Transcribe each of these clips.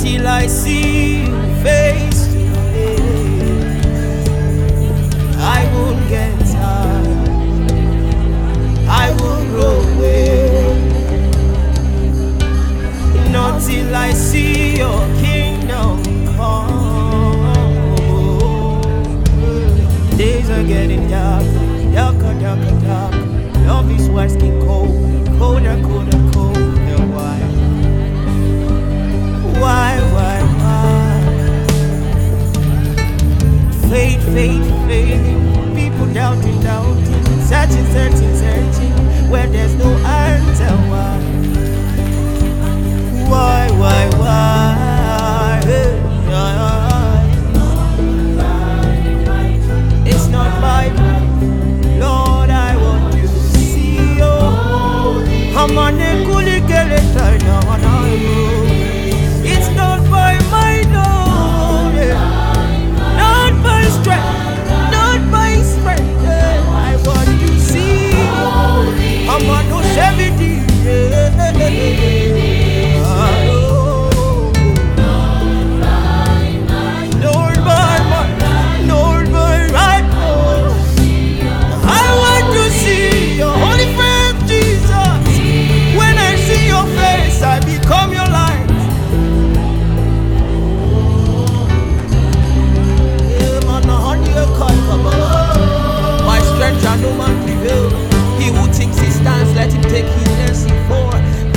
till I see you face to face. I won't get tired, I won't grow weary, not till I see your kingdom come. Days are getting darker, darker, darker, darker. Love is what's getting cold, colder, colder, colder. Why, Fate, fate, fading. People doubting, doubting, searching, searching, searching, where there's no answer. Why, it's not by might, Lord, I want to see you. I'm on a coolie girl, it's not by might, Lord, not by strength, not by strength. I want to see you. I'm on no 70. No man prevail. He who thinks he stands, let him take his mercy for.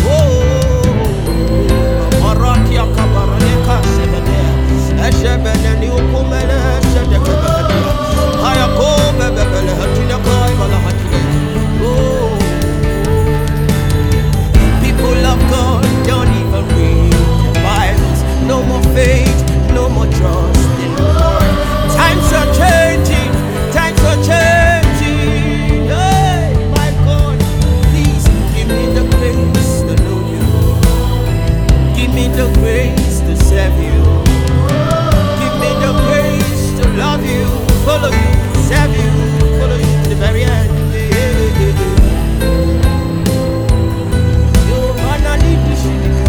Maratia kabaraneka sebede. Eshebene ni ukumele shedekebe. Hayakobe bebele hatine kai bala hatine. People of God don't even read the Bibles. No more faith, no more trust in the Lord. Times are changing, times are changing. The grace to serve you. Give me the grace to love you, follow you, serve you, follow you to the very end. Yo, man, I need to see the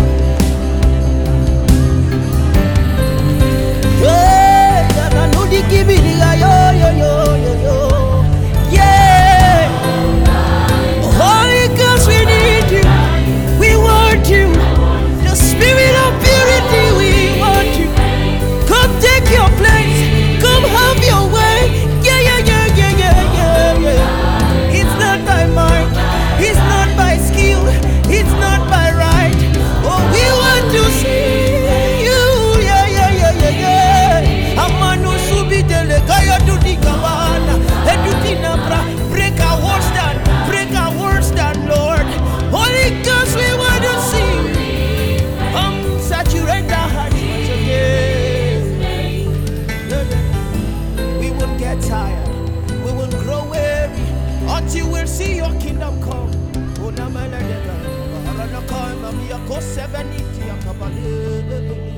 yeah, I know the give me the yo. Yeah. Holy Ghost, we need you. We want you. Spirit of purity, we want you. Come take your place. Come have your way. Yeah. It's not by might. It's not by skill. It's not by right. Oh, we want to see you. Yeah. Amano subi dele gaya do di kabana. Edutina bra. Break our words down. Break our words down, Lord. Holy Ghost, we want to see you. Saturate our hearts once again. We won't get tired, we won't grow weary until we'll see your kingdom come. Oh,